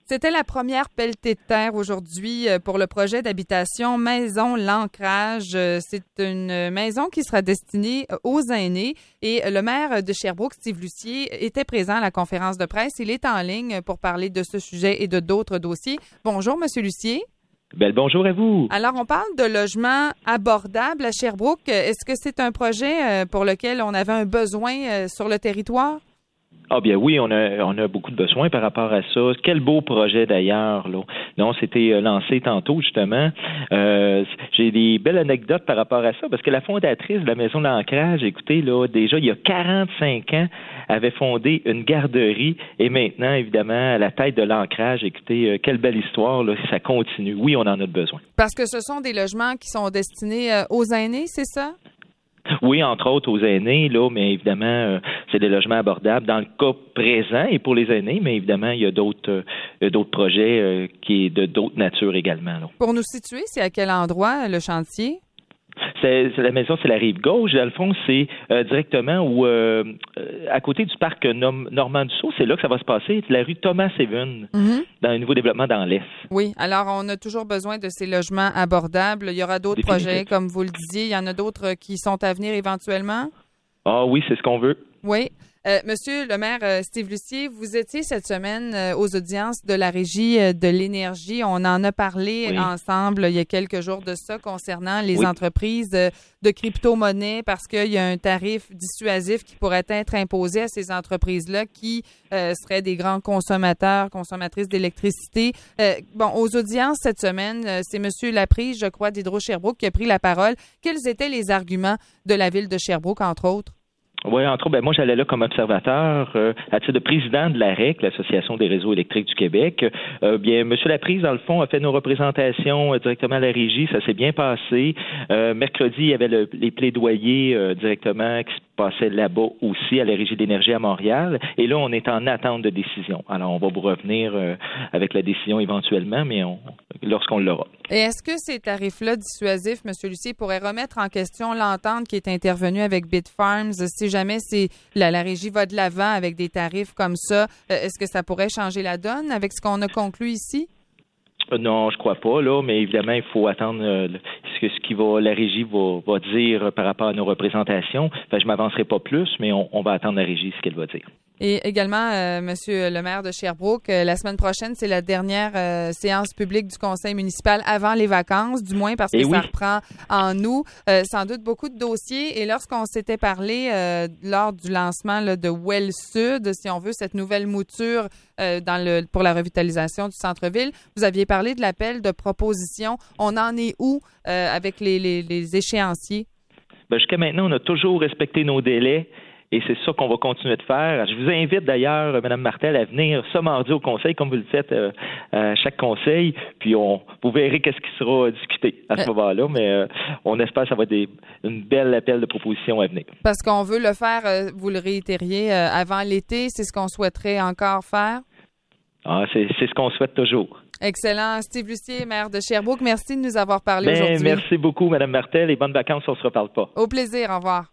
C'était la première pelletée de terre aujourd'hui pour le projet d'habitation Maison L'Ancrage. C'est une maison qui sera destinée aux aînés et le maire de Sherbrooke, Steve Lucier, était présent à la conférence de presse. Il est en ligne pour parler de ce sujet et de d'autres dossiers. Bonjour, Monsieur Lucier. Bel bonjour à vous. Alors, on parle de logements abordables à Sherbrooke. Est-ce que c'est un projet pour lequel on avait un besoin sur le territoire? Ah bien oui, on a beaucoup de besoins par rapport à ça. Quel beau projet d'ailleurs, là. Non, c'était lancé tantôt, justement. J'ai des belles anecdotes par rapport à ça, parce que la fondatrice de la Maison L'Ancrage, écoutez, là, déjà, il y a 45 ans, avait fondé une garderie, et maintenant, évidemment, à la tête de l'Ancrage, écoutez, quelle belle histoire, là, ça continue. Oui, on en a besoin. Parce que ce sont des logements qui sont destinés aux aînés, c'est ça? Oui, entre autres aux aînés, là, mais évidemment, c'est des logements abordables dans le cas présent et pour les aînés, mais évidemment, il y a d'autres projets qui est de d'autres natures également, là. Pour nous situer, c'est à quel endroit le chantier? C'est la maison, c'est la rive gauche. Dans le fond, c'est directement à côté du parc Normand-Dussault, c'est là que ça va se passer, la rue Thomas-Seven, dans le nouveau développement dans l'Est. Oui, alors on a toujours besoin de ces logements abordables. Il y aura d'autres projets, comme vous le disiez. Il y en a d'autres qui sont à venir éventuellement? Ah oui, c'est ce qu'on veut. Oui. Monsieur le maire Steve Lucier, vous étiez cette semaine aux audiences de la Régie de l'énergie. On en a parlé ensemble il y a quelques jours de ça concernant les entreprises de crypto-monnaie parce qu'il y a un tarif dissuasif qui pourrait être imposé à ces entreprises-là qui seraient des grands consommatrices d'électricité. Aux audiences cette semaine, c'est Monsieur Laprise, je crois, d'Hydro-Sherbrooke qui a pris la parole. Quels étaient les arguments de la ville de Sherbrooke, entre autres? Oui, entre autres, moi j'allais là comme observateur à titre de président de l'AREC, l'Association des réseaux électriques du Québec. M. Laprise, dans le fond, a fait nos représentations directement à la régie, ça s'est bien passé. Mercredi, il y avait les plaidoyers directement qui se passaient là-bas aussi à la Régie d'énergie à Montréal. Et là, on est en attente de décision. Alors, on va vous revenir avec la décision éventuellement, mais lorsqu'on l'aura. Et est-ce que ces tarifs-là dissuasifs, M. Lucier, pourraient remettre en question l'entente qui est intervenue avec Bitfarms? Si jamais la régie va de l'avant avec des tarifs comme ça, est-ce que ça pourrait changer la donne avec ce qu'on a conclu ici? Non, je crois pas, là, mais évidemment, il faut attendre ce la régie va dire par rapport à nos représentations. Enfin, je m'avancerai pas plus, mais on va attendre la régie ce qu'elle va dire. Et également, Monsieur le maire de Sherbrooke, la semaine prochaine, c'est la dernière séance publique du conseil municipal avant les vacances, du moins parce que ça reprend en août. Sans doute beaucoup de dossiers. Et lorsqu'on s'était parlé lors du lancement là, de Well Sud, si on veut, cette nouvelle mouture pour la revitalisation du centre-ville, vous aviez parlé de l'appel de proposition. On en est où avec les échéanciers? Jusqu'à maintenant, on a toujours respecté nos délais. Et c'est ça qu'on va continuer de faire. Je vous invite d'ailleurs, Mme Martel, à venir ce mardi au conseil, comme vous le faites à chaque conseil. Puis vous verrez qu'est-ce qui sera discuté à ce moment-là. Mais on espère que ça va être une belle appel de propositions à venir. Parce qu'on veut le faire, vous le réitériez, avant l'été. C'est ce qu'on souhaiterait encore faire? C'est ce qu'on souhaite toujours. Excellent. Steve Lucier, maire de Sherbrooke, merci de nous avoir parlé aujourd'hui. Merci beaucoup, Mme Martel, et bonnes vacances, on ne se reparle pas. Au plaisir, au revoir.